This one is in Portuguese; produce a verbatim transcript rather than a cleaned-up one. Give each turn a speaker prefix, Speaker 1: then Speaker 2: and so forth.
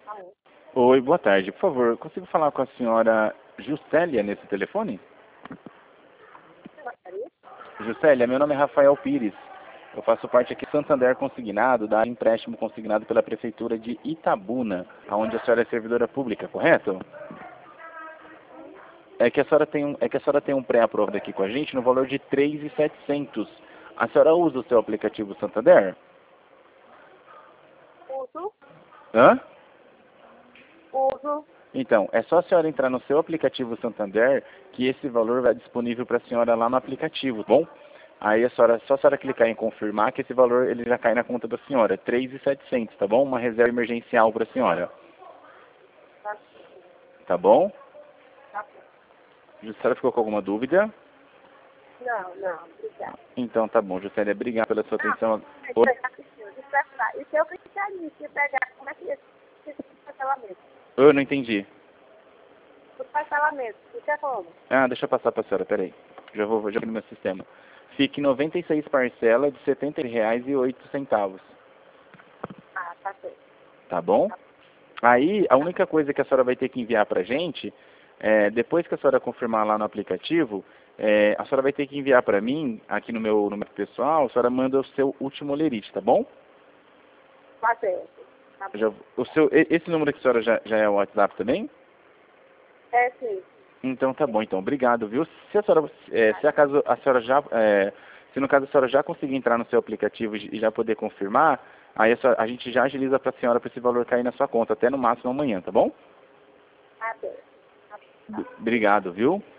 Speaker 1: Alô?
Speaker 2: Oi, boa tarde. Por favor, consigo falar com a senhora Juscelia nesse telefone?
Speaker 1: Gostaria?
Speaker 2: Juscelia, meu nome é Rafael Pires. Eu faço parte aqui do Santander Consignado, da área empréstimo consignado pela Prefeitura de Itabuna, onde a senhora é servidora pública, correto? É que a senhora tem um, é que a senhora tem um pré-aprovado aqui com a gente no valor de três mil e setecentos. A senhora usa o seu aplicativo Santander?
Speaker 1: Uso,
Speaker 2: Hã?
Speaker 1: uso.
Speaker 2: Então, é só a senhora entrar no seu aplicativo Santander que esse valor vai disponível para a senhora lá no aplicativo, tá bom? Aí a senhora, só a senhora clicar em confirmar que esse valor ele já cai na conta da senhora, três mil e setecentos, tá bom? Uma reserva emergencial para a senhora,
Speaker 1: Tá,
Speaker 2: tá bom?
Speaker 1: tá bom.
Speaker 2: A senhora ficou com alguma dúvida?
Speaker 1: Não, não, obrigada.
Speaker 2: Então tá bom, Juscelia, obrigado pela sua atenção.
Speaker 1: Não,
Speaker 2: Oi?
Speaker 1: e se eu clicar nisso e pegar, como é que é esse parcelamento?
Speaker 2: Eu não entendi.
Speaker 1: O parcelamento, isso é como?
Speaker 2: Ah, deixa eu passar para a senhora, peraí. Já vou, já vou no meu sistema. Fique noventa e seis parcelas de setenta reais e oito centavos,
Speaker 1: Ah, tá certo.
Speaker 2: tá bom? Aí, a única coisa que a senhora vai ter que enviar para a gente, é, depois que a senhora confirmar lá no aplicativo, é, a senhora vai ter que enviar para mim, aqui no meu número pessoal, a senhora manda o seu último lerite, tá bom?
Speaker 1: Tá certo. Tá bom.
Speaker 2: Já, o seu, e- esse número que a senhora já, já é o WhatsApp também?
Speaker 1: É sim.
Speaker 2: Então tá bom, então obrigado, viu? Se a senhora, é, se acaso a senhora já, é, se no caso a senhora já conseguir entrar no seu aplicativo e e já poder confirmar, aí a, senhora- a gente já agiliza para a senhora para esse valor cair na sua conta, até no máximo amanhã, tá bom?
Speaker 1: Tá certo.
Speaker 2: B- Obrigado, viu?